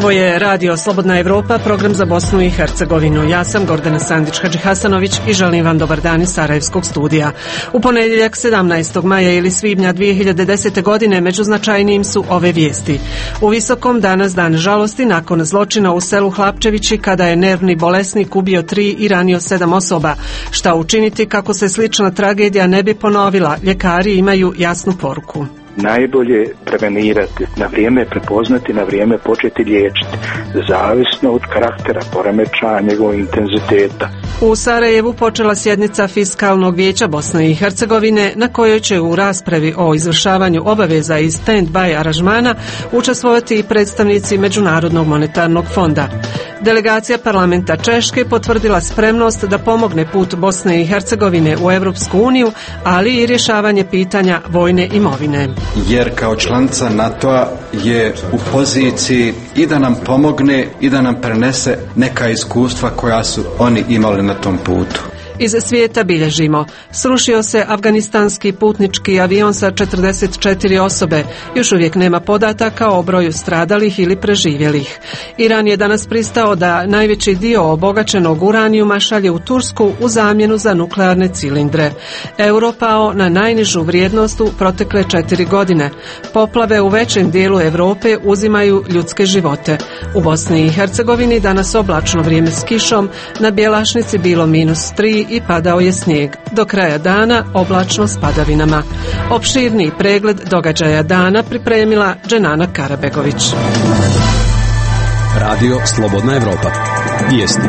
Ovo je Radio Slobodna Evropa, program za Bosnu i Hercegovinu. Ja sam Gordana Sandić-Hadžihasanović i želim vam dobar dan iz Sarajevskog studija. U ponedjeljak 17. maja ili svibnja 2010. godine među značajnijim su ove vijesti. U Visokom danas dan žalosti nakon zločina u selu Hlapčevići kada je nervni bolesnik ubio 3 i ranio 7 osoba. Šta učiniti kako se slična tragedija ne bi ponovila? Ljekari imaju jasnu poruku. Najbolje prevenirati, na vrijeme prepoznati, na vrijeme početi liječiti, zavisno od karaktera poremećaja, njegovog intenziteta. U Sarajevu počela sjednica Fiskalnog vijeća Bosne i Hercegovine na kojoj će u raspravi o izvršavanju obaveza iz stand-by aranžmana učestvovati i predstavnici Međunarodnog monetarnog fonda. Delegacija parlamenta Češke potvrdila spremnost da pomogne put Bosne i Hercegovine u Europsku uniju, ali i rješavanje pitanja vojne imovine. Jer kao članica NATO-a je u poziciji i da nam pomogne i da nam prenese neka iskustva koja su oni imali na tom putu. Iz svijeta bilježimo. Srušio se afganistanski putnički avion sa 44 osobe. Još uvijek nema podataka o broju stradalih ili preživjelih. Iran je danas pristao da najveći dio obogaćenog uranijuma šalje u Tursku u zamjenu za nuklearne cilindre. Euro pao na najnižu vrijednost u protekle 4 godine. Poplave u većem dijelu Europe uzimaju ljudske živote. U Bosni i Hercegovini danas oblačno vrijeme s kišom, na Bjelašnici bilo -3 i padao je snijeg. Do kraja dana oblačno s padavinama. Opširniji pregled događaja dana pripremila Dženana Karabegović. Radio Slobodna Evropa. Vijesti.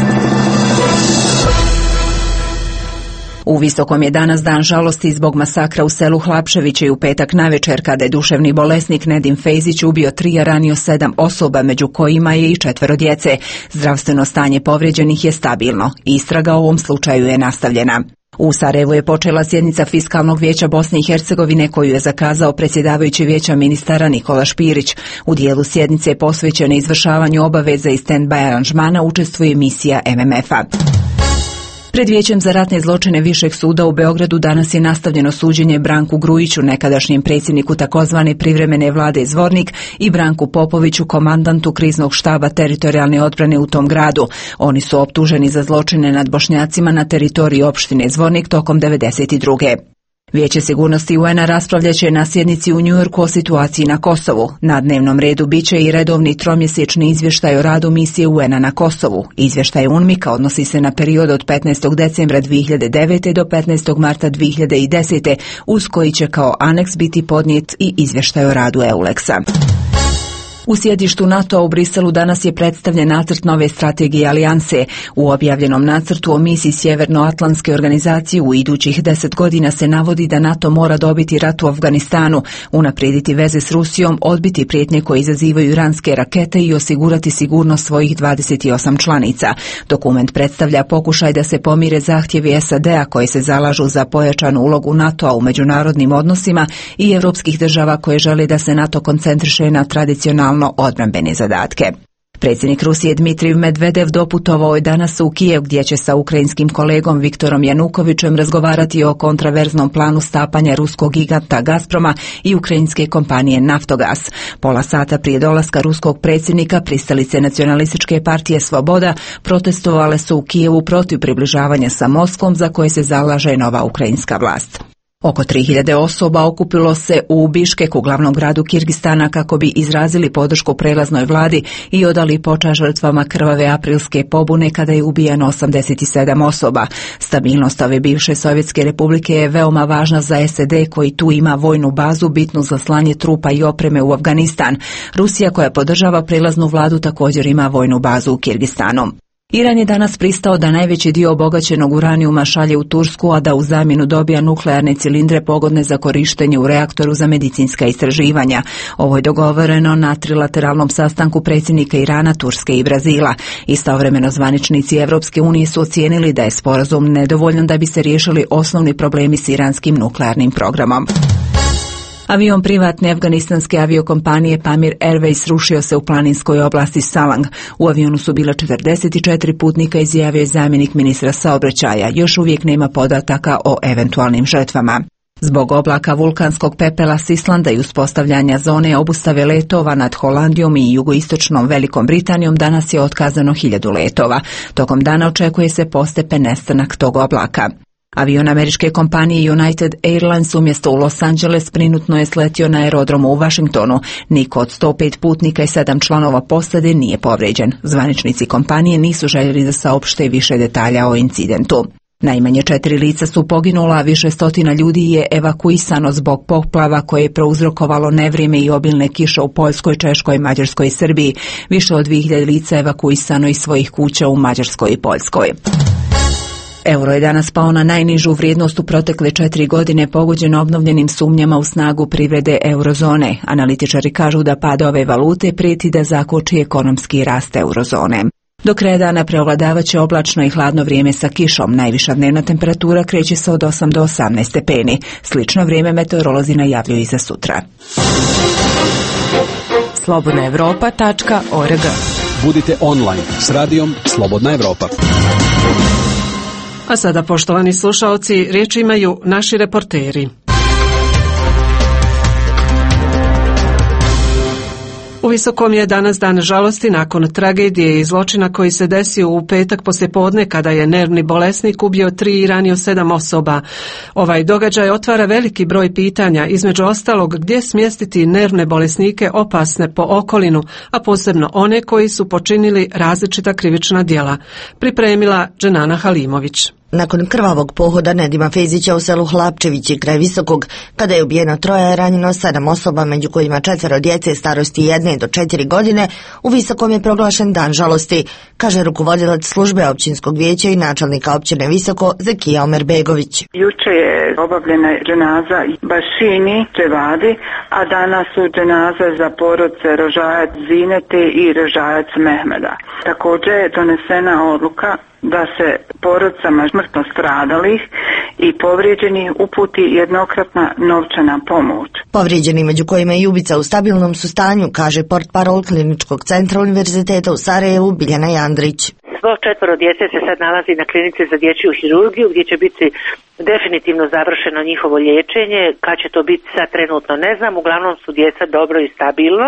U Visokom je danas dan žalosti zbog masakra u selu Hlapčevići u petak navečer kada je duševni bolesnik Nedim Fejzić ubio 3 i ranio 7 osoba, među kojima je i 4 djece. Zdravstveno stanje povrijeđenih je stabilno. Istraga o ovom slučaju je nastavljena. U Sarajevu je počela sjednica Fiskalnog vijeća Bosne i Hercegovine koju je zakazao predsjedavajući vijeća ministara Nikola Špirić. U dijelu sjednice posvećene izvršavanju obaveza iz stand-by aranžmana učestvuje misija MMF-a. Pred Vijećem za ratne zločine Višeg suda u Beogradu danas je nastavljeno suđenje Branku Grujiću, nekadašnjem predsjedniku takozvane privremene vlade Zvornik, i Branku Popoviću, komandantu kriznog štaba teritorijalne odbrane u tom gradu. Oni su optuženi za zločine nad Bošnjacima na teritoriji opštine Zvornik tokom 1992. Vijeće sigurnosti UN-a raspravljaće na sjednici u Njujorku o situaciji na Kosovu. Na dnevnom redu biće i redovni tromjesečni izvještaj o radu misije UN-a na Kosovu. Izvještaj UNMIK-a odnosi se na period od 15. decembra 2009. do 15. marta 2010. uz koji će kao aneks biti podnijet i izvještaj o radu EULEX-a. U sjedištu NATO-a u Briselu danas je predstavljen nacrt nove strategije alijanse. U objavljenom nacrtu o misiji Sjevernoatlantske organizacije u idućih 10 godina se navodi da NATO mora dobiti rat u Afganistanu, unaprijediti veze s Rusijom, odbiti prijetnje koje izazivaju iranske rakete i osigurati sigurnost svojih 28 članica. Dokument predstavlja pokušaj da se pomire zahtjevi SAD-a koji se zalažu za pojačanu ulogu NATO-a u međunarodnim odnosima i europskih država koje žele da se NATO koncentriše na tradicionalno odbrambene zadatke. Predsjednik Rusije Dmitrij Medvedev doputovao je danas u Kijev gdje će sa ukrajinskim kolegom Viktorom Janukovićem razgovarati o kontraverznom planu stapanja ruskog giganta Gazproma i ukrajinske kompanije Naftogaz. Pola sata prije dolaska ruskog predsjednika pristalice Nacionalističke partije Svoboda protestovale su u Kijevu protiv približavanja sa Moskvom za koje se zalaže nova ukrajinska vlast. Oko 3000 osoba okupilo se u Biškeku, glavnom gradu Kirgistana, kako bi izrazili podršku prelaznoj vladi i odali počast žrtvama krvave aprilske pobune kada je ubijeno 87 osoba. Stabilnost ove bivše Sovjetske republike je veoma važna za SAD koji tu ima vojnu bazu bitnu za slanje trupa i opreme u Afganistan. Rusija koja podržava prelaznu vladu također ima vojnu bazu u Kirgistanu. Iran je danas pristao da najveći dio obogaćenog uranijuma šalje u Tursku, a da u zamjenu dobija nuklearne cilindre pogodne za korištenje u reaktoru za medicinska istraživanja. Ovo je dogovoreno na trilateralnom sastanku predsjednika Irana, Turske i Brazila. Istovremeno zvaničnici Evropske unije su ocijenili da je sporazum nedovoljan da bi se riješili osnovni problemi s iranskim nuklearnim programom. Avion privatne afganistanske aviokompanije Pamir Airways srušio se u planinskoj oblasti Salang. U avionu su bila 44 putnika, izjavio je zamjenik ministra saobraćaja. Još uvijek nema podataka o eventualnim žrtvama. Zbog oblaka vulkanskog pepela s Islanda i uspostavljanja zone obustave letova nad Holandijom i jugoistočnom Velikom Britanijom danas je otkazano 1000 letova. Tokom dana očekuje se postepen nestanak tog oblaka. Avion američke kompanije United Airlines umjesto u Los Angeles prinutno je sletio na aerodromu u Washingtonu. Niko od 105 putnika i 7 članova posade nije povrijeđen. Zvaničnici kompanije nisu željeli da saopšte više detalja o incidentu. Najmanje 4 lica su poginula, a više stotina ljudi je evakuisano zbog poplava koje je prouzrokovalo nevrijeme i obilne kiše u Poljskoj, Češkoj, Mađarskoj i Srbiji. Više od 2000 lica evakuisano iz svojih kuća u Mađarskoj i Poljskoj. Euro je danas pao na najnižu vrijednost u protekle 4 godine, pogođen obnovljenim sumnjama u snagu privrede eurozone. Analitičari kažu da pad ove valute prijeti da zakoči ekonomski rast eurozone. Do kraja dana preovladavaće oblačno i hladno vrijeme sa kišom. Najviša dnevna temperatura kreće se od 8 do 18 stepeni. Slično vrijeme meteorolozi najavljuju i za sutra. slobodnaevropa.org. Budite online s radijom Slobodna Evropa. A sada, poštovani slušaoci, riječ imaju naši reporteri. U Visokom je danas dan žalosti nakon tragedije i zločina koji se desio u petak poslijepodne kada je nervni bolesnik ubio 3 i ranio 7 osoba. Ovaj događaj otvara veliki broj pitanja, između ostalog gdje smjestiti nervne bolesnike opasne po okolinu, a posebno one koji su počinili različita krivična djela. Pripremila Dženana Halimović. Nakon krvavog pohoda Nedima Fejzića u selu Hlapčevići kraj Visokog, kada je ubijeno 3 i ranjeno 7 osoba, među kojima 4 djece starosti 1 do 4 godine, u Visokom je proglašen dan žalosti, kaže rukovodilac službe općinskog vijeća i načelnika općine Visoko Zekija Omerbegović. Juče je obavljena dženaza Bašini Čevadi, a danas su dženaze za porodce Rožajac Zinete i Rožajac Mehmeda. Također je donesena odluka da se porodcama smrtno stradalih i povrijeđenih uputi jednokratna novčana pomoć. Povrijeđeni, među kojima je i ubica, u stabilnom su stanju, kaže portparol Kliničkog centra Univerziteta u Sarajevu Biljana Jandrić. Svo 4 djece se sad nalazi na klinici za dječju hirurgiju gdje će biti definitivno završeno njihovo liječenje. Kad će to biti sad trenutno ne znam, uglavnom su djeca dobro i stabilno.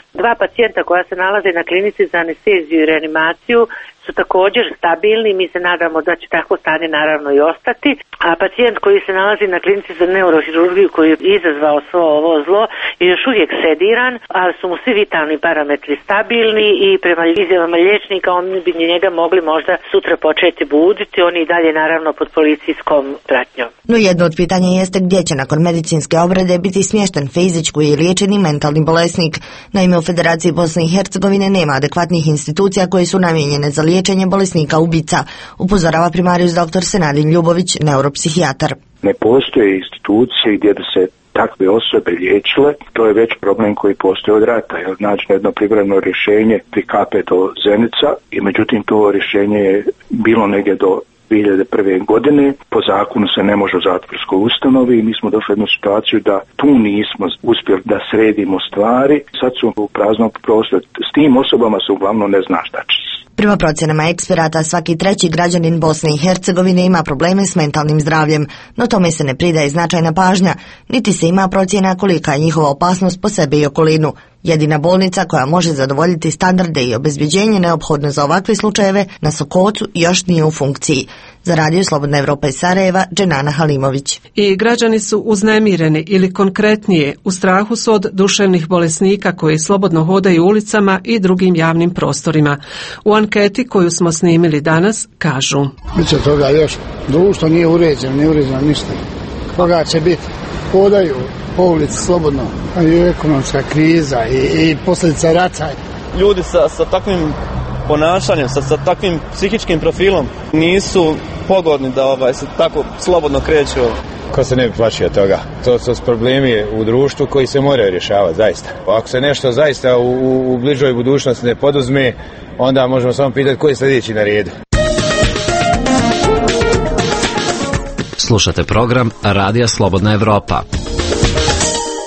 2 pacijenta koja se nalaze na klinici za anesteziju i reanimaciju su također stabilni, mi se nadamo da će takvo stanje naravno i ostati, a pacijent koji se nalazi na klinici za neurohirurgiju koji je izazvao svo ovo zlo je još uvijek sediran, ali su mu svi vitalni parametri stabilni i prema izjavama liječnika oni bi njega mogli možda sutra početi buditi, on i dalje naravno pod policijskom pratnjom. No jedno od pitanja jeste gdje će nakon medicinske obrade biti smješten Fejzić koji je liječeni mentalni bolesnik. Naime, u Federaciji Bosne i Hercegovine nema adekvatnih institucija koje su namijenjene za liječenje bolesnika ubica, upozorava primarijus dr. Senadin Ljubović, neuropsihijatar. Ne postoje institucije gdje da se takve osobe liječile, to je već problem koji postoji od rata, jer naći jedno privremeno rješenje pri Kape do Zenica i međutim to rješenje je bilo negdje do 2001. godine, po zakonu se ne može u zatvorskoj ustanovi i mi smo došli u jednu situaciju da tu nismo uspjeli da sredimo stvari, sad su u praznom prostoru, s tim osobama se uglavnom ne zna šta će. Prema procjenama eksperata, svaki 3. građanin Bosne i Hercegovine ima probleme s mentalnim zdravljem, no tome se ne pridaje značajna pažnja, niti se ima procjena kolika je njihova opasnost po sebe i okolinu. Jedina bolnica koja može zadovoljiti standarde i obezbjeđenje neophodno za ovakve slučajeve na Sokocu još nije u funkciji. Za Radio Slobodna Evropa iz Sarajeva, Dženana Halimović. I građani su uznemireni ili konkretnije u strahu su od duševnih bolesnika koji slobodno hodaju ulicama i drugim javnim prostorima. U anketi koju smo snimili danas kažu: biće toga još, društvo nije uređeno ništa. Toga će biti, hodaju po ulici slobodno, i ekonomska kriza i posljedica rata. Ljudi sa takvim ponašanjem, sa takvim psihičkim profilom nisu pogodni da se tako slobodno kreću. Ko se ne bi plašio toga? To su problemi u društvu koji se moraju rješavati, zaista. Ako se nešto zaista u bližoj budućnosti ne poduzme, onda možemo samo pitati koji je sljedeći na redu. Slušate program Radija Slobodna Evropa.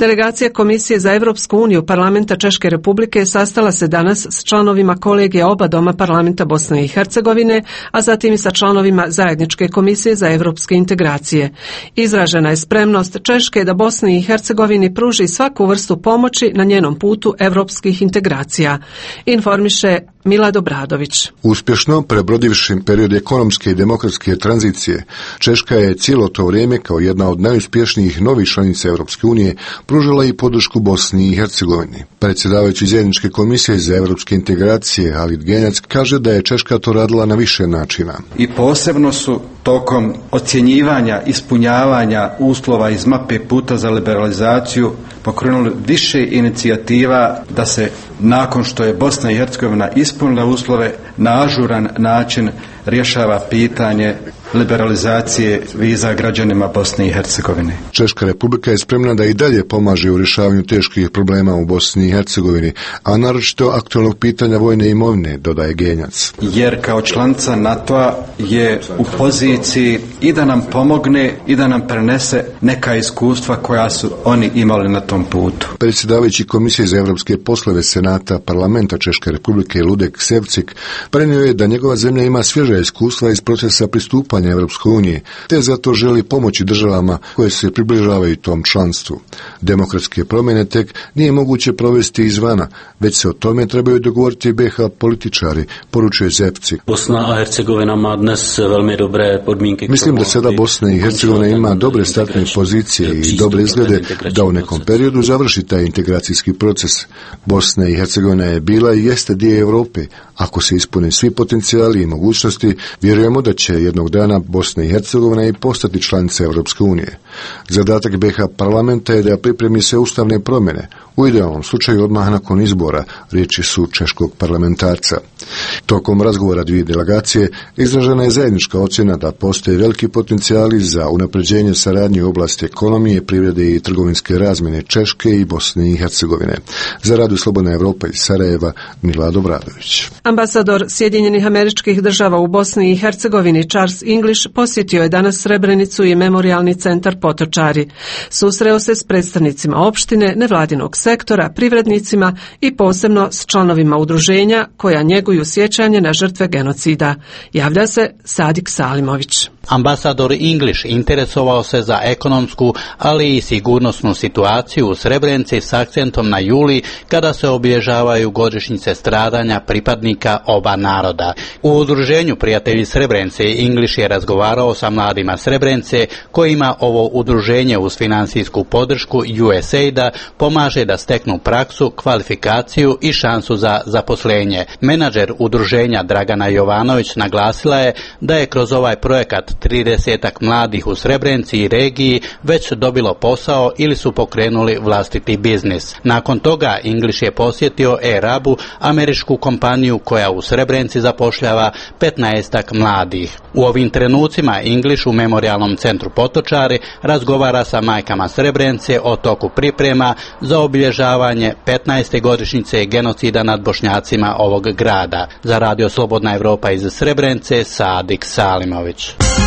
Delegacija Komisije za Europsku uniju Parlamenta Češke Republike sastala se danas s članovima kolegija oba doma Parlamenta Bosne i Hercegovine, a zatim i sa članovima Zajedničke komisije za europske integracije. Izražena je spremnost Češke da Bosni i Hercegovini pruži svaku vrstu pomoći na njenom putu europskih integracija, informiše Milad Obradović. Uspješno prebrodivši period ekonomske i demokratske tranzicije, Češka je cijelo to vrijeme kao jedna od najuspješnijih novih članica Europske unije pružila i podršku Bosni i Hercegovini. Predsjedavajući Zajedničke komisije za europske integracije Halid Genjac kaže da je Češka to radila na više načina. I posebno su tokom ocjenjivanja, ispunjavanja uslova iz mape puta za liberalizaciju pokrenuli više inicijativa da se nakon što je Bosna i Hercegovina ispunila uslove na ažuran način rješava pitanje liberalizacije viza građanima Bosne i Hercegovine. Češka Republika je spremna da i dalje pomaže u rješavanju teških problema u Bosni i Hercegovini, a naročito aktualnog pitanja vojne imovine, dodaje Genjac. Jer kao članica NATO-a je u poziciji i da nam pomogne i da nam prenese neka iskustva koja su oni imali na tom putu. Predsjedavajući Komisije za europske poslove Senata Parlamenta Češke Republike Ludek Sevcik prenio je da njegova zemlja ima svježa iskustva iz procesa pristupanja Europskoj unije, te zato želi pomoći državama koje se približavaju tom članstvu. Demokratske promjene tek nije moguće provesti izvana, već se o tome trebaju dogovoriti BiH političari, poručuje Sevcik. Bosna i Hercegovina ima danas velmi dobre podmínky. Mislim da sada Bosna i Hercegovina ima dobre startne pozicije i dobre izglede da u nekom periodu završi taj integracijski proces. Bosna i Hercegovina je bila i jeste dio Europe. Ako se ispune svi potencijali i mogućnosti, vjerujemo da će jednog dana Bosna i Hercegovina i postati članica Europske unije. Zadatak BiH parlamenta je da pripremi sve ustavne promjene, u idealnom slučaju odmah nakon izbora, riječi su češkog parlamentarca. Tokom razgovora dvije delegacije izražena je zajednička ocjena da postoje veliki potencijali za unapređenje saradnje u oblasti ekonomije, privrede i trgovinske razmjene Češke i Bosne i Hercegovine. Za Radio Slobodna Evropa iz Sarajeva, Milad Obradović. Ambasador Sjedinjenih Američkih Država u Bosni i Hercegovini Charles English posjetio je danas Srebrenicu i memorijalni centar Potočari. Susreo se s predstavnicima opštine, nevladinog sektora, privrednicima i posebno s članovima udruženja koja njeguju sjećanje na žrtve genocida. Javlja se Sadik Salimović. Ambasador English interesovao se za ekonomsku, ali i sigurnosnu situaciju u Srebrenici s akcentom na juli, kada se obilježavaju godišnjice stradanja pripadnika oba naroda. U udruženju Prijatelji Srebrenice English je razgovarao sa mladima Srebrenice, kojima ovo udruženje uz financijsku podršku USAID-a pomaže da steknu praksu, kvalifikaciju i šansu za zaposlenje. Menadžer udruženja Dragana Jovanović naglasila je da je kroz ovaj projekat 30-ak mladih u Srebrenici i regiji već dobilo posao ili su pokrenuli vlastiti biznis. Nakon toga English je posjetio Erabu, američku kompaniju koja u Srebrenici zapošljava 15-ak mladih. U ovim trenucima English u memorijalnom centru Potočari razgovara sa majkama Srebrenice o toku priprema za obilježavanje 15. godišnjice genocida nad Bošnjacima ovog grada. Za Radio Slobodna Evropa iz Srebrenice, Sadik Salimović.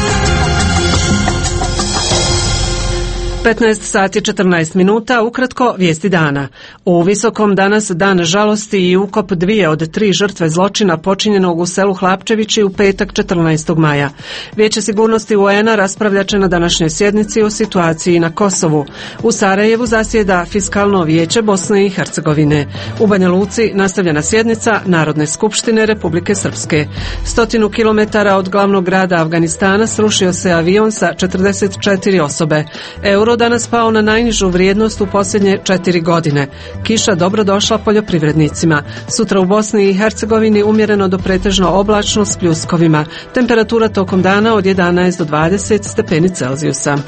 15 sati 14 minuta, ukratko vijesti dana. U Visokom danas dan žalosti i ukop 2 od 3 žrtve zločina počinjenog u selu Hlapčevići u petak 14. maja. Vijeće sigurnosti UN-a raspravljat će na današnjoj sjednici o situaciji na Kosovu. U Sarajevu zasjeda Fiskalno vijeće Bosne i Hercegovine. U Banja Luci nastavljena sjednica Narodne skupštine Republike Srpske. 100 kilometara od glavnog grada Afganistana srušio se avion sa 44 osobe. Euro danas pao na najnižu vrijednost u posljednje 4 godine. Kiša dobro došla poljoprivrednicima. Sutra u Bosni i Hercegovini umjereno do pretežno oblačno s pljuskovima. Temperatura tokom dana od 11 do 20 stepeni Celzijusa.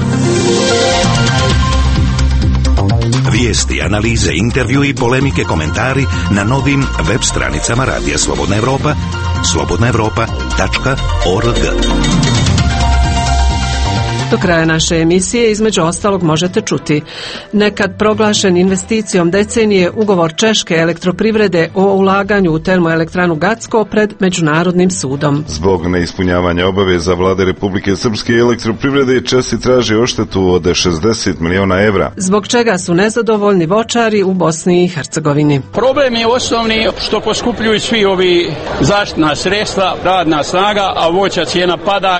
Vijesti, analize, intervju i polemike, komentari na novim web stranicama Radija Slobodna Evropa, slobodnaevropa.org. Do kraja naše emisije između ostalog možete čuti: nekad proglašen investicijom decenije ugovor Češke elektroprivrede o ulaganju u termoelektranu Gacko pred Međunarodnim sudom. Zbog neispunjavanja obaveza vlade Republike Srpske i elektroprivrede Česi traže odštetu od 60 miliona evra. Zbog čega su nezadovoljni voćari u Bosni i Hercegovini? Problem je osnovni što poskupljuju svi ovi zaštitna sredstva, radna snaga, a voća cijena pada.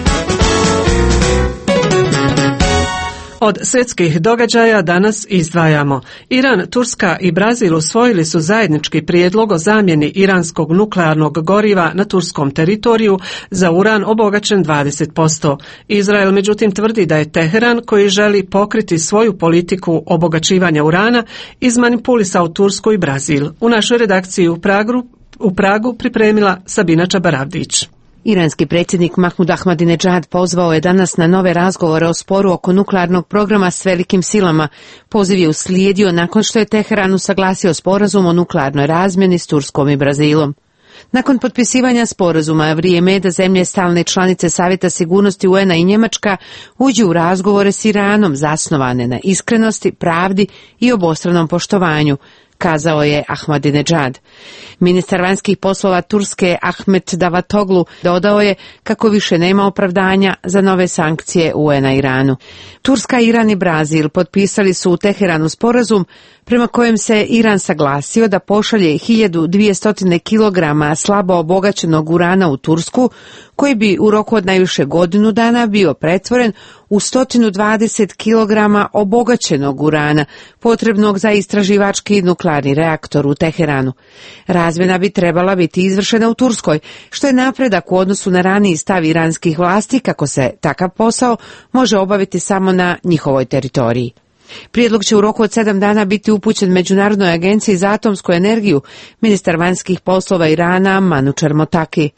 Od svjetskih događaja danas izdvajamo: Iran, Turska i Brazil usvojili su zajednički prijedlog o zamjeni iranskog nuklearnog goriva na turskom teritoriju za uran obogaćen 20%. Izrael međutim tvrdi da je Teheran, koji želi pokriti svoju politiku obogaćivanja urana, izmanipulisao Tursku i Brazil. U našoj redakciji u Pragu pripremila Sabina Čabaravdić. Iranski predsjednik Mahmud Ahmadinejad pozvao je danas na nove razgovore o sporu oko nuklearnog programa s velikim silama. Poziv je uslijedio nakon što je Teheran usaglasio sporazum o nuklearnoj razmjeni s Turskom i Brazilom. Nakon potpisivanja sporazuma vrijeme je da zemlje stalne članice Savjeta sigurnosti UN-a i Njemačka uđu u razgovore s Iranom zasnovane na iskrenosti, pravdi i obostranom poštovanju, kazao je Ahmadinejad. Ministar vanjskih poslova Turske Ahmet Davutoglu dodao je kako više nema opravdanja za nove sankcije UN-a Iranu. Turska, Iran i Brazil potpisali su u Teheranu sporazum prema kojem se Iran saglasio da pošalje 1200 kg slabo obogaćenog urana u Tursku, koji bi u roku od najviše godinu dana bio pretvoren u 120 kg obogaćenog urana, potrebnog za istraživački nuklearni reaktor u Teheranu. Razmjena bi trebala biti izvršena u Turskoj, što je napredak u odnosu na raniji stav iranskih vlasti kako se takav posao može obaviti samo na njihovoj teritoriji. Prijedlog će u roku od 7 dana biti upućen Međunarodnoj agenciji za atomsku energiju, ministar vanjskih poslova Irana Manučar Motaki.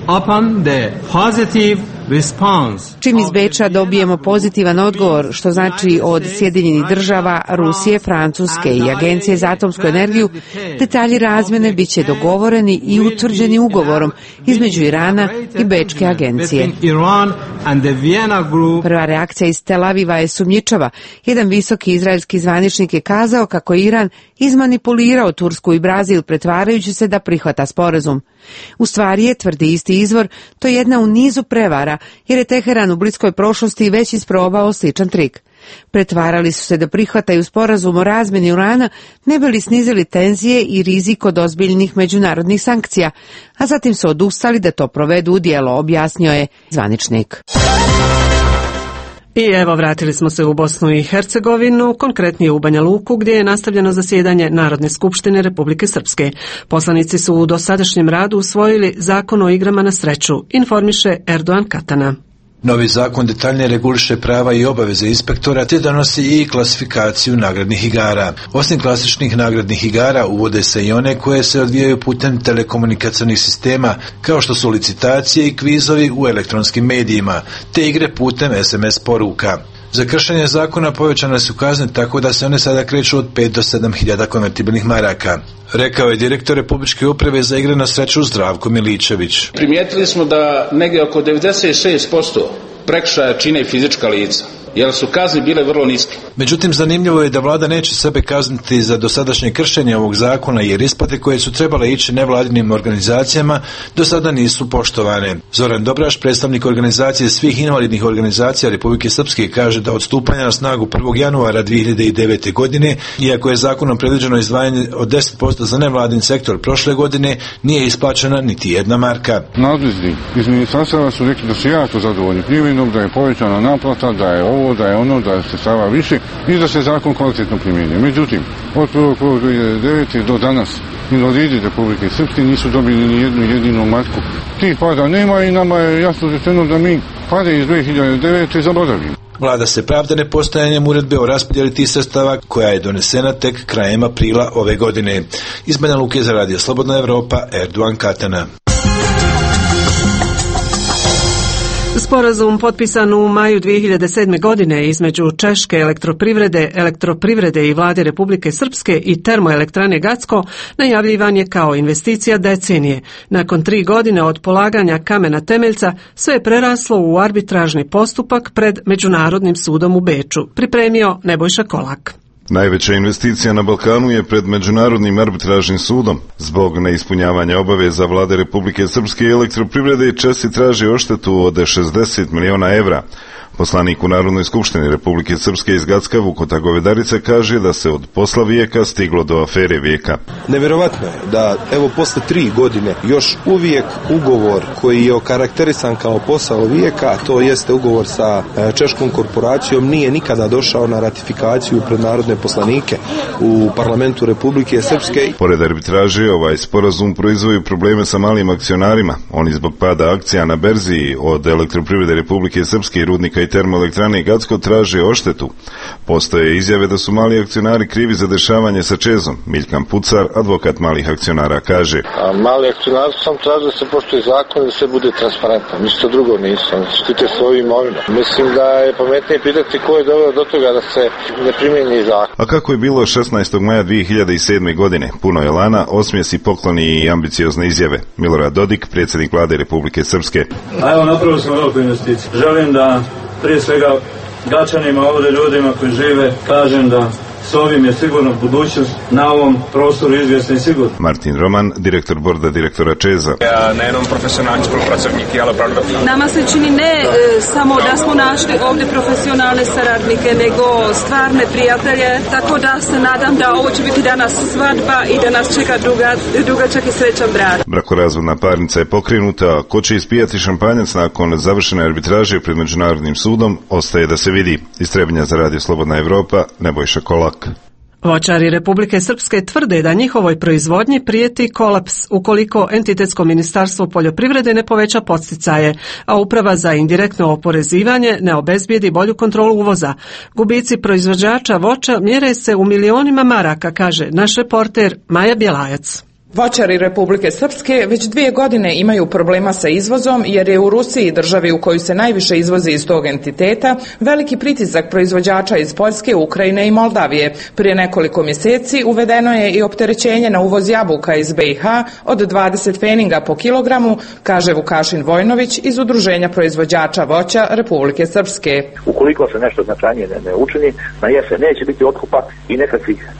Čim iz Beča dobijemo pozitivan odgovor, što znači od Sjedinjenih država, Rusije, Francuske i Agencije za atomsku energiju, detalji razmjene bit će dogovoreni i utvrđeni ugovorom između Irana i Bečke agencije. Prva reakcija iz Tel Aviva je sumnjičava. Jedan visoki izraelski zvaničnik je kazao kako je Iran izmanipulirao Tursku i Brazil pretvarajući se da prihvata sporazum. U stvari je, tvrdi isti izvor, to jedna u nizu prevara, jer je Teheran u bliskoj prošlosti već isprobao sličan trik. Pretvarali su se da prihvataju sporazum o razmjeni urana, ne bi li snizili tenzije i rizik od ozbiljnih međunarodnih sankcija, a zatim su odustali da to provedu u djelo, objasnio je zvaničnik. I evo, vratili smo se u Bosnu i Hercegovinu, konkretnije u Banja Luku, gdje je nastavljeno zasjedanje Narodne skupštine Republike Srpske. Poslanici su u dosadašnjem radu usvojili Zakon o igrama na sreću, informiše Erdogan Katana. Novi zakon detaljnije reguliše prava i obaveze inspektora te donosi i klasifikaciju nagradnih igara. Osim klasičnih nagradnih igara uvode se i one koje se odvijaju putem telekomunikacionih sistema, kao što su licitacije i kvizovi u elektronskim medijima, te igre putem SMS poruka. Za kršenje zakona povećane su kazne tako da se one sada kreću od 5 do 7.000 konvertibilnih maraka, rekao je direktor Republičke uprave za igre na sreću Zdravko Miličević. Primijetili smo da negdje oko 96% prekršaja čine fizička lica, jer su kazne bile vrlo niske. Međutim, zanimljivo je da vlada neće sebe kazniti za dosadašnje kršenje ovog zakona, jer isplate koje su trebale ići nevladinim organizacijama do sada nisu poštovane. Zoran Dobraš, predstavnik organizacije svih invalidnih organizacija Republike Srpske, kaže da od stupanja na snagu 1. januara 2009. godine, iako je zakonom predviđeno izdvajanje od 10% za nevladin sektor prošle godine, nije isplaćena niti jedna marka. Nadležni iz ministarstva su rekli da su jako zadovoljni primjenom, da je povećana naplata, da je ovo, da je ono, da se stava više i da se zakon kvalitetno primjenjuje. Međutim, od 1.1.2009. do danas invalidi Republike Srpske nisu dobili ni jednu jedinu marku. Tih pada nema i nama je jasno rečeno da mi pade iz 2009. zaboravimo. Vlada se pravda nepostojanjem uredbe o raspodjeli tih sredstava koja je donesena tek krajem aprila ove godine. Iz Banja Luke za Radio Slobodna Evropa, Erdogan Katana. Sporazum potpisan u maju 2007. godine između Češke elektroprivrede i vlade Republike Srpske i termoelektrane Gacko najavljivan je kao investicija decenije. Nakon 3 godine od polaganja kamena temeljca sve je preraslo u arbitražni postupak pred Međunarodnim sudom u Beču, pripremio Nebojša Kolak. Najveća investicija na Balkanu je pred Međunarodnim arbitražnim sudom. Zbog neispunjavanja obaveza vlade Republike Srpske i elektroprivrede Česi traže odštetu od 60 miliona evra. Poslanik u Narodnoj skupštini Republike Srpske iz Gacka Vukota Govedarica kaže da se od posla vijeka stiglo do afere vijeka. Neverovatno je da evo posle 3 godine još uvijek ugovor koji je okarakterisan kao posao vijeka, a to jeste ugovor sa češkom korporacijom, nije nikada došao na ratifikaciju pred narodne poslanike u parlamentu Republike Srpske. Pored arbitraže, ovaj sporazum proizvodi probleme sa malim akcionarima. Oni zbog pada akcija na berzi od elektroprivrede Republike Srpske i rudnika i termoelektrane Gacko traže odštetu. Postoje izjave da su mali akcionari krivi za dešavanje sa Čezom. Miljan Pucar, advokat malih akcionara, kaže: mali akcionari sam traže da se poštuje zakon i da se bude transparentno. Ništa drugo nisu. Štite svoju imovinu. Mislim da je pametnije pitati ko je doveo do toga da se ne primjeni zakon. A kako je bilo 16. maja 2007. godine? Puno elana, osmijesi, pokloni i ambiciozne izjave. Milorad Dodik, predsjednik vlade Republike Srpske. A evo, napravili smo veliku investiciju. Želim da prije svega Gačanima, ovdje ljudima koji žive, kažem da s ovim je sigurno budućnost na ovom prostoru izvjesna i sigurno. Martin Roman, direktor borda direktora Čeza. Na jednom profesionalni spolupracovniki, ali pravda. Nama se čini ne samo da smo našli ovdje profesionalne saradnike, nego stvarne prijatelje, tako da se nadam da ovo će biti danas svadba i da nas čeka dugačak i srećan brak. Brakorazvodna parnica je pokrenuta, ko će ispijati šampanjac nakon završene arbitraže pred Međunarodnim sudom, ostaje da se vidi. Iz Trebinja za Radio Slobodna Evropa, Nebojša Kolak. Voćari Republike Srpske tvrde da njihovoj proizvodnji prijeti kolaps ukoliko entitetsko ministarstvo poljoprivrede ne poveća podsticaje, a uprava za indirektno oporezivanje ne obezbijedi bolju kontrolu uvoza. Gubici proizvođača voća mjere se u milionima maraka, kaže naš reporter Maja Bjelajac. Voćari Republike Srpske već 2 godine imaju problema sa izvozom jer je u Rusiji, državi u koju se najviše izvozi iz tog entiteta, veliki pritisak proizvođača iz Poljske, Ukrajine i Moldavije. Prije nekoliko mjeseci uvedeno je i opterećenje na uvoz jabuka iz BiH od 20 pfeninga po kilogramu, kaže Vukašin Vojnović iz Udruženja proizvođača voća Republike Srpske. Ukoliko se nešto značajnije ne učini, na jesen neće biti otkupa i nekakvih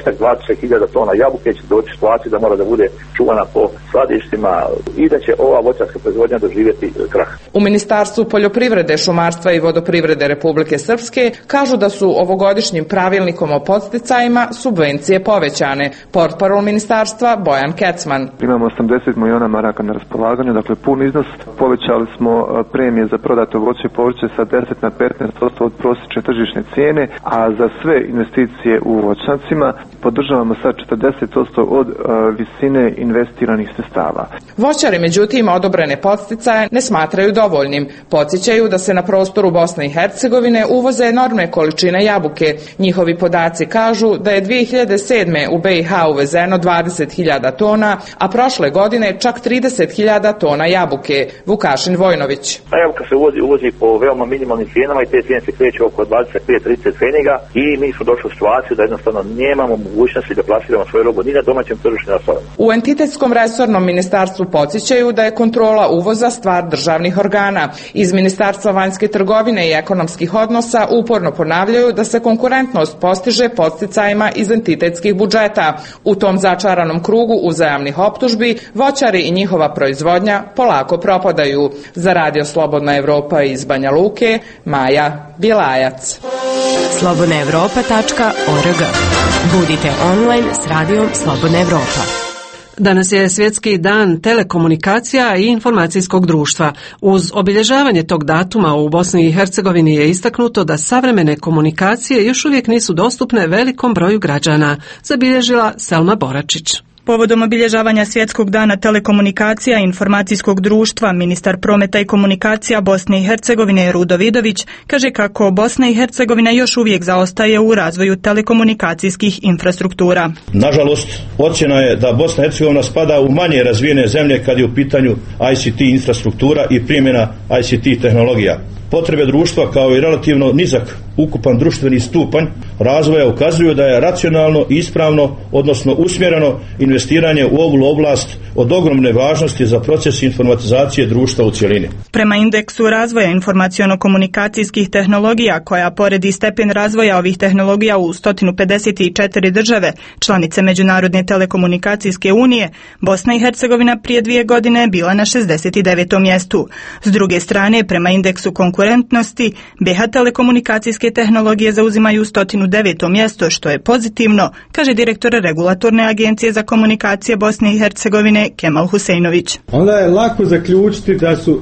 15-20 tona jabuke će doći u situaciju da mora da bude čuvana po skladištima i da će ova voćarska proizvodnja doživjeti krah. U Ministarstvu poljoprivrede, šumarstva i vodoprivrede Republike Srpske kažu da su ovogodišnjim pravilnikom o podsticajima subvencije povećane. Portparol ministarstva Bojan Kecman. Imamo 80 milijuna maraka na raspolaganju, dakle pun iznos. Povećali smo premije za prodato voće i povrće sa 10 na 15% od prosječne tržišne cijene, a za sve investicije u voćnjacima podržavamo sa 40% od visine investiranih sredstava. Voćari, međutim, odobrene podsticaje ne smatraju dovoljnim. Podsjećaju da se na prostoru Bosne i Hercegovine uvoze enormne količine jabuke. Njihovi podaci kažu da je 2007. u BiH uvezeno 20.000 tona, a prošle godine čak 30.000 tona jabuke. Vukašin Vojnović. Jabuka se uvozi po veoma minimalnim cijenama i te cijene se kreću oko 25-30 pfeniga i mi smo došli u situaciju da jednostavno nemamo mogućnosti da plasiramo svoju robu ni na domaćem tržištu. U entitetskom resornom ministarstvu podsjećaju da je kontrola uvoza stvar državnih organa. Iz Ministarstva vanjske trgovine i ekonomskih odnosa uporno ponavljaju da se konkurentnost postiže podsticajima iz entitetskih budžeta. U tom začaranom krugu uzajamnih optužbi voćari i njihova proizvodnja polako propadaju. Za Radio Slobodna Evropa iz Banja Luke, Maja Bjelajac. slobodnaevropa.org. Budite online s Radijom Slobodna Evropa. Danas je Svjetski dan telekomunikacija i informacijskog društva. Uz obilježavanje tog datuma u Bosni i Hercegovini je istaknuto da savremene komunikacije još uvijek nisu dostupne velikom broju građana, zabilježila Selma Boračić. Povodom obilježavanja Svjetskog dana telekomunikacija i informacijskog društva, ministar prometa i komunikacija Bosne i Hercegovine Rudo Vidović kaže kako Bosna i Hercegovina još uvijek zaostaje u razvoju telekomunikacijskih infrastruktura. Nažalost, ocjena je da Bosna i Hercegovina spada u manje razvijene zemlje kad je u pitanju ICT infrastruktura i primjena ICT tehnologija. Potrebe društva kao i relativno nizak ukupan društveni stupanj razvoja ukazuju da je racionalno i ispravno, odnosno usmjereno investiranje u ovu oblast od ogromne važnosti za proces informatizacije društva u cjelini. Prema indeksu razvoja informaciono-komunikacijskih tehnologija, koja poredi stepen razvoja ovih tehnologija u 154 države, članice Međunarodne telekomunikacijske unije, Bosna i Hercegovina prije 2 godine je bila na 69. mjestu. S druge strane, prema indeksu konkurentnosti, BiH telekomunikacijske tehnologije zauzimaju 109. mjesto, što je pozitivno, kaže direktor Regulatorne agencije za komunikacije Bosne i Hercegovine Kemal Huseinović. Onda je lako zaključiti da su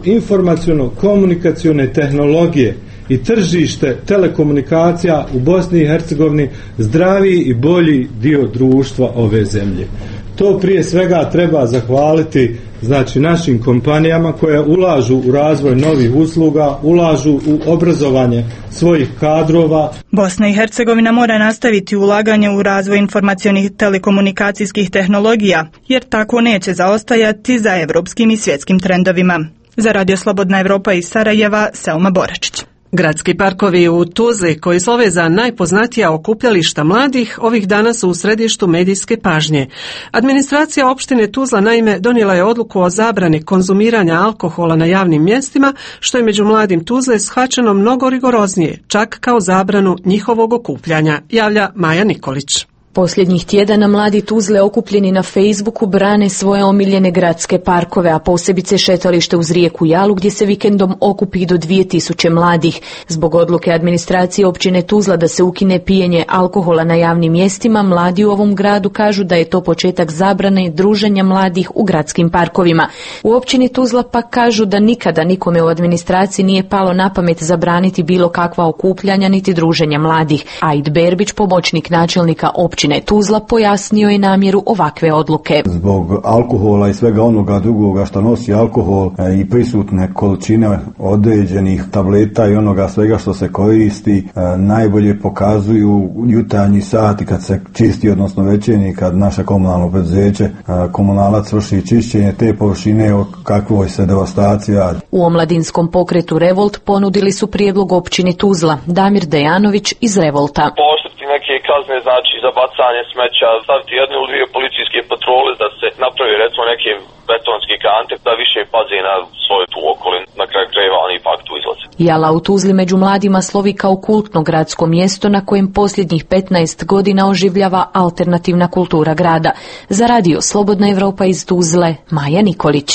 informaciono-komunikacione tehnologije i tržište telekomunikacija u Bosni i Hercegovini zdraviji i bolji dio društva ove zemlje. To prije svega treba zahvaliti našim kompanijama koje ulažu u razvoj novih usluga, ulažu u obrazovanje svojih kadrova. Bosna i Hercegovina mora nastaviti ulaganje u razvoj informacionih telekomunikacijskih tehnologija, jer tako neće zaostajati za evropskim i svjetskim trendovima. Za Radio Slobodna Evropa iz Sarajeva, Selma Boračić. Gradski parkovi u Tuzli, koji slove za najpoznatija okupljališta mladih, ovih dana su u središtu medijske pažnje. Administracija opštine Tuzla naime donijela je odluku o zabrani konzumiranja alkohola na javnim mjestima, što je među mladim Tuzle shvaćeno mnogo rigoroznije, čak kao zabranu njihovog okupljanja, javlja Maja Nikolić. Posljednjih tjedana mladi Tuzle okupljeni na Facebooku brane svoje omiljene gradske parkove, a posebice šetalište uz rijeku Jalu gdje se vikendom okupi do 2000 mladih. Zbog odluke administracije općine Tuzla da se ukine pijenje alkohola na javnim mjestima, mladi u ovom gradu kažu da je to početak zabrane druženja mladih u gradskim parkovima. U općini Tuzla pa kažu da nikada nikome u administraciji nije palo na pamet zabraniti bilo kakva okupljanja niti druženja mladih. Aid Berbić, pomoćnik načelnika općine Tuzla, pojasnio je namjeru ovakve odluke. Zbog alkohola i svega onoga drugoga što nosi alkohol i prisutne količine određenih tableta i onoga svega što se koristi, najbolje pokazuju jutarnji sati kad se čisti, odnosno večernji, kad naše komunalno preduzeće Komunalac vrši čišćenje te površine, o kakvoj se devastaciji radi. U omladinskom pokretu Revolt ponudili su prijedlog općini Tuzla. Damir Dejanović iz Revolta. Neke kazne, znači za bacanje smeća, staviti 1 ili 2 policijske patrole, da se napravi recimo neke betonski kante, da više pazi na svoju tu okolinu, na kraju krajeva oni ipak tu izlaze. Jala u Tuzli među mladima slovi kao kultno gradsko mjesto na kojem posljednjih 15 godina oživljava alternativna kultura grada. Za Radio Slobodna Evropa iz Tuzle, Maja Nikolić.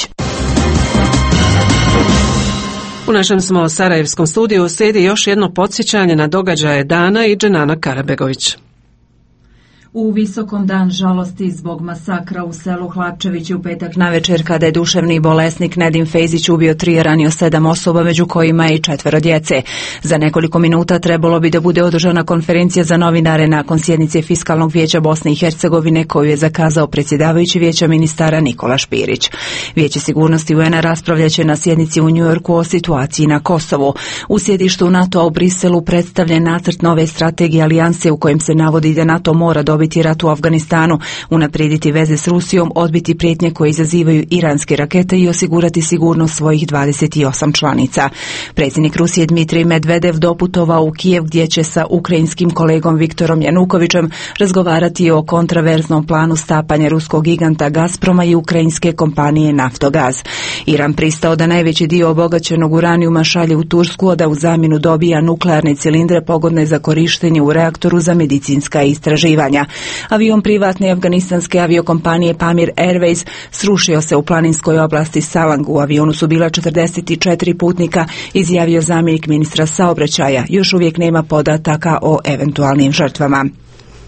U našem smo sarajevskom studiju slijedi još jedno podsjećanje na događaje dana i Dženana Karabegović. U visokom dan žalosti zbog masakra u selu Hlapčević u petak navečer, kada je duševni bolesnik Nedim Fejzić ubio 3 i ranio 7 osoba, među kojima i 4 djece. Za nekoliko minuta trebalo bi da bude održana konferencija za novinare nakon sjednice Fiskalnog vijeća Bosne i Hercegovine, koju je zakazao predsjedavajući vijeća ministara Nikola Špirić. Vijeće sigurnosti UN-a raspravljaće na sjednici u Njujorku o situaciji na Kosovu. U sjedištu NATO-a u Briselu predstavljen nacrt nove strategije alijanse u kojem se navodi da NATO mora dobiti rat u Afganistanu, unaprijediti veze s Rusijom, odbiti prijetnje koje izazivaju iranske rakete i osigurati sigurnost svojih 28 članica. Predsjednik Rusije Dmitrij Medvedev doputovao u Kijev, gdje će sa ukrajinskim kolegom Viktorom Janukovićem razgovarati o kontraverznom planu stapanja ruskog giganta Gazproma i ukrajinske kompanije Naftogaz. Iran pristao da najveći dio obogaćenog uranijuma šalje u Tursku, a da u zamjenu dobija nuklearne cilindre pogodne za korištenje u reaktoru za medicinska istraživanja. Avion privatne afganistanske aviokompanije Pamir Airways srušio se u planinskoj oblasti Salang. U avionu su bila 44 putnika, izjavio zamjenik ministra saobraćaja. Još uvijek nema podataka o eventualnim žrtvama.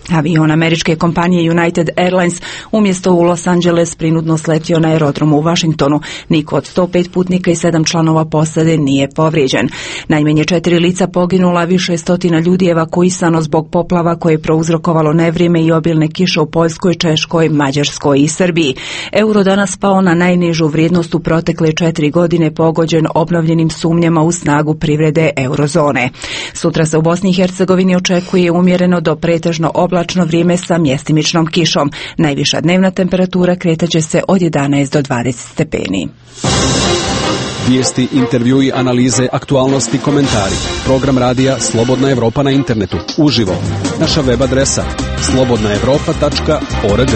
Avion američke kompanije United Airlines umjesto u Los Angeles prinudno sletio na aerodromu u Washingtonu. Niko od 105 putnika i 7 članova posade nije povrijeđen. Najmanje 4 lica poginula, više stotina ljudi evakuisano zbog poplava koje je prouzrokovalo nevrijeme i obilne kiše u Poljskoj, Češkoj, Mađarskoj i Srbiji. Euro danas pao na najnižu vrijednost u protekle 4 godine, pogođen obnovljenim sumnjama u snagu privrede eurozone. Sutra se u Bosni i Hercegovini očekuje umjereno do pretežno oblačno vrijeme sa mjestimičnom kišom. Najviša dnevna temperatura kretaće se od 11 do 20 stepeni. Vijesti, intervjui, analize, aktualnosti, komentari. Program radija Slobodna Evropa na internetu. Uživo. Naša web adresa slobodnaevropa.org.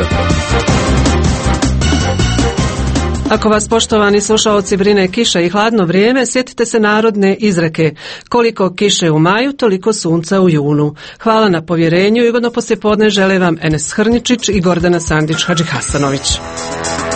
Ako vas, poštovani slušaoci, brine kiša i hladno vrijeme, sjetite se narodne izreke: koliko kiše u maju, toliko sunca u junu. Hvala na povjerenju i ugodno poslijepodne žele vam Enes Hrničić i Gordana Sandić Hadžihasanović.